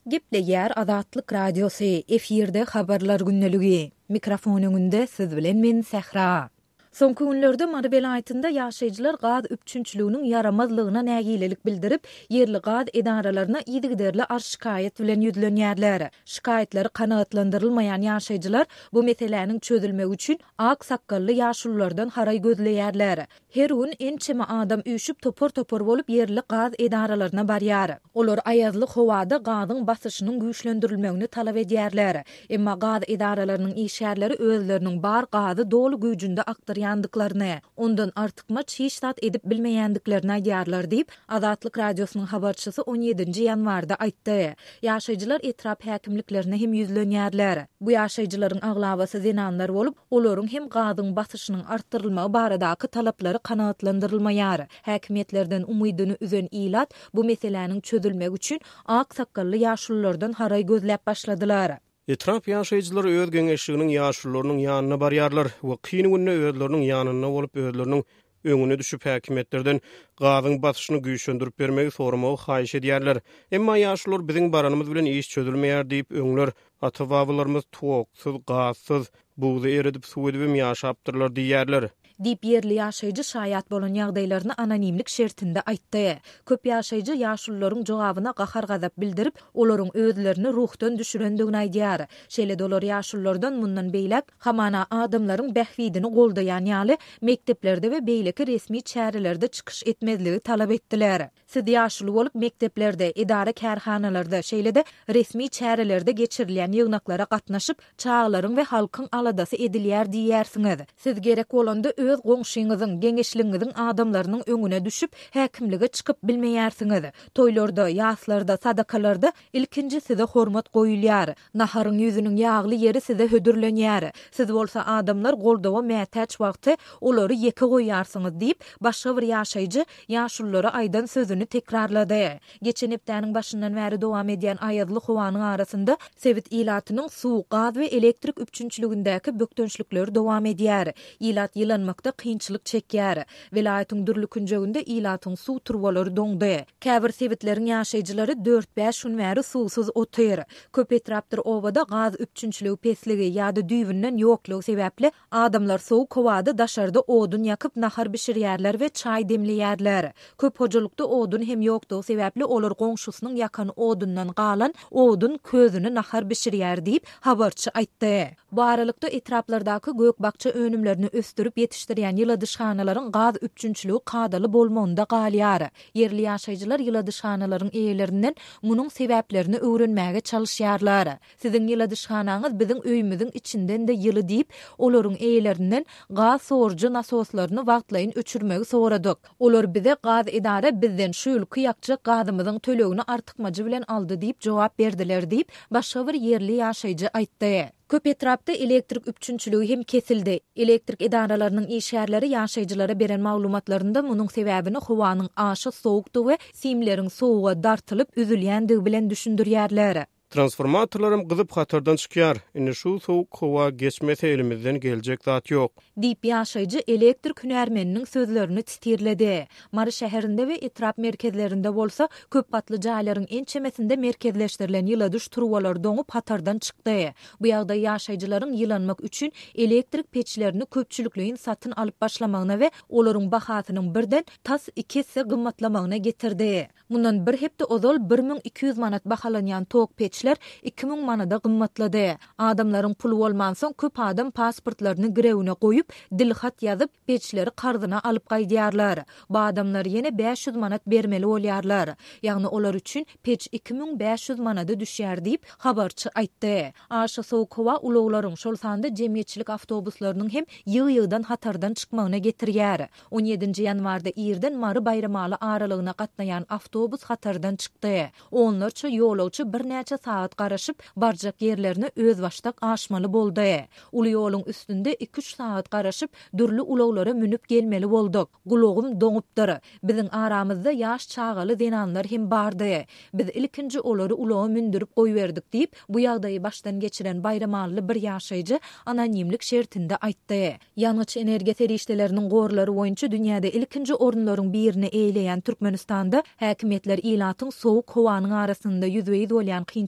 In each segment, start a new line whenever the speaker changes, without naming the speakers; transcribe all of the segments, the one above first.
Gepleýär Azatlyk Radiosu efirde habarlar günneligi. Mikrofon öňünde siz bilen men Sehra. Soňky günlerde Mary welaýatynda ýaşaýjylar gaz üpçünçlüğiniň yaramazlygyna nägilelik bildirip, ýerli gaz edaralaryna ýygyderli şikaýet bilen ýüzlenýärler. Şikaýetleri kanagatlandyrylmaýan ýaşaýjylar bu meseleniň çözülmegi üçin ak sakkally ýaşullardan haray gözleýärler. Her gün ençeme adam üýşüp topor bolup ýerli gaz edaralaryna barýar. Olar aýazly howada gazyň basyşynyň güýçlendirilmegini talap edýärler. Emma gaz edaralarynyň işgärleri özleriniň bar gazy dolu güýjünde aktarýandyklaryny, ondan artykmaç hiç tat edip bilmeýändiklerini aýdýarlar diýip Azatlyk Radiosynyň habarçysy 17-nji ýanwarda aýtdy. Ýaşaýjylar etrap häkimliklerine hem ýüzlenýärler. Bu ýaşaýjylaryň aglabasy zenanlar bolup, olaryň hem gazyň basyşynyň artdyrylmagy baradaky talaplary kanagatlandyrylmaýar. Häkimetlerden umydyny üzen ilat bu meseleniň çözülmegi üçin ak sakally ýaşullardan haray gözläp başladylar.
Etrap ýaşaýjylar öz geňeşliginiň ýaşullarynyň ýanyna barýarlar we kyn günde özleriniň ýanyna bolup özleriniň öňüne düşüp häkimetlerden gazyň basyşyny güýçlendirip bermegi soramagy haýyş edýärler. Emma ýaşullar biziň baranymyz bilen iş çözülmeýär diýip öňler ata-babalarymyz tooksyz, gazsyz, buğda eredip suw edip ýaşapdyrlar diýýärler.
Dip yerli ýaşaýjy şaýat bolan ýagdaýlaryny anonimlik şertinde aýtdy. Köp ýaşaýjy ýaşullaryň jogabyna gahar gazap bildirip, olaryň özlerini ruhdan düşürendigini aýdýar. Şeýle dolar ýaşullardan mundan beýlek hamana adamlaryň bähwidini goldaýan ýaly mekteplerde we beýleki resmi çärelerde çykyş etmezligi talap etdiler. Siz ýaşuly bolup mekteplerde, idara kärhanalarda, şeýle-de resmi çärelerde geçirilýän ýygnaklara gatnaşyp, çağlaryň we halkyň aladasy edilýär diýersiňiz. Siz gerek bolanda öz goňşyňyzyň, geňeşligiňiziň adamlarynyň öňüne düşüp häkimlige çykyp bilmeýärsiňiz. Toýlarda, ýaslarda, sadakalarda ilkinji size hormat goýulýar. Naharyň ýüzüniň ýagly ýeri size hödürlenýär. Siz bolsa adamlar goldawa mätäç wagty olary ýeke goýarsyňyz diýip başga bir ýaşaýjy ýaşullary aýdan sözüni tekrarlady. Geçen hepdäniň başyndan bäri dowam edýän aýazly howanyň arasynda Sewit ilatynyň suw, gaz we elektrik üpçünçligindäki bökdönçlikleri dowam edýär. Ilat ýylanmakda kynçylyk çekýär. Welaýatyň dürli künjeginde ilatyň suw turbalary doňdy. Käbir sewitleriň ýaşaýjylary 4-5 gün bäri suwsuz otyr. Köp etrapdyr obada gaz üpçünçligi pesligi ýa-da düýbünden ýoklugy sebäpli adamlar sow kowada daşarda odun ýakyp nahar bişirýärler we çaý demleýärler. Köp hojalykda odun hem ýokdugy sebäpli olar goňşusynyň ýakan odundan galan odun közüni nahar bişirýär diýip habarçy aýtdy. Bu aralykda etraplardaky gökbakça önümlerini östürüp yetiştirýän ýyladyşhanalaryň gaz üpçünçligi kadaly bolmagynda galýar. Yerli ýaşaýjylar ýyladyşhanalaryň eýelerinden munyň sebäplerini öwrenmäge çalışýarlar. Siziň ýyladyşhanaňyz biziň öýümüziň içinden de ýyly diýip, olaryň eýelerinden gaz sorjy nasoslaryny wagtlaýyn öçürmegi soradyk. Olar bize gaz edara bizden şu ýyl kıyakçy gazymyzyň tölegini artykmajy bilen aldy diýip jogap berdiler diýip başga bir yerli ýaşaýjy aýtdy. Köp etrapda elektrik üpçünçligi hem kesildi. Elektrik edaralarynyň işgärleri ýaşaýjylara beren maglumatlarynda munyň sebäbini howanyň aşy sowukdygy we simleriň sowuga dartylyp üzülýändigi bilen düşündirýärler.
Transformatorlarym gyzyp hatardan çykýar. Indi şu sowuk howa geçmese elimizden geljek zat ýok.
Diýip ýaşaýjy elektrik hünärmeniniň sözlerini titirledi. Mary şäherinde we etrap merkezlerinde bolsa köp batly jaýlaryň ençemesinde merkezleşdirilen ýyladyş turbalary doňup hatardan çykdy. Bu ýagdaý ýaşaýjylaryň ýylanmak üçin elektrik peçlerini köpçülikliň satyn alyp başlamagyna we olaryň bahasynyň birden tas 2 hisse gymmatlamagyna getirdi. Mundan bir hepde ozal 1200 manat bahalanýan tok peçler 2000 manada gymmatlady. Adamlaryň pulu bolmansoň köp adam pasportlaryny girewine goýup dilhat ýazyp peçleri karzyna alyp gaýdýarlar. Bu adamlar ýene 500 manat bermeli bolýarlar. Ýagny olar üçin peç 2500 manada düşýär diýip habarçy aýtdy. Aşy sowuk howa ulaglaryň şol sanda jemgyýetçilik awtobuslarynyň hem ýygy-ýygydan hatardan çykmagyna getirýär. 17-nji ýanwarda ýerden Mary bayramaly aralygyna gatnaýan awtobus hatardan çykdy. Onlarça ýolagçy bir näçe saat garaşyp barjak ýerlerini öz başdak aşmaly boldy. Uly ýoluň üstünde 2-3 saat garaşyp dürli ulaglara münüp gelmeli boldyk. Gulagym doňupdyr. Biziň aramyzda ýaş çağaly zenanlar hem bardy. Biz ilkinji olary ulaga mündürip goýberdik diýip bu ýagdaýy başdan geçiren bayramaly bir ýaşaýjy anonimlik şertinde aýtdy. Ýanyç energiýa serişdeleriniň gorlary boýunça dünýäde ilkinji orunlaryň birini eýleýän Türkmenistanda häkimetler ilatyň sowuk howanyň arasynda ýüzbeýiz bolýan kynçylyk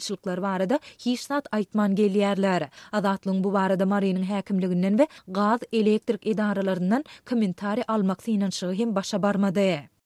agşylyklar barada hiç zat aýtman gelýärler. Azatlygyň bu barada Marynyň häkimliginden we gaz elektrik idaralaryndan kommentari almak synanşygy hem başa barmady.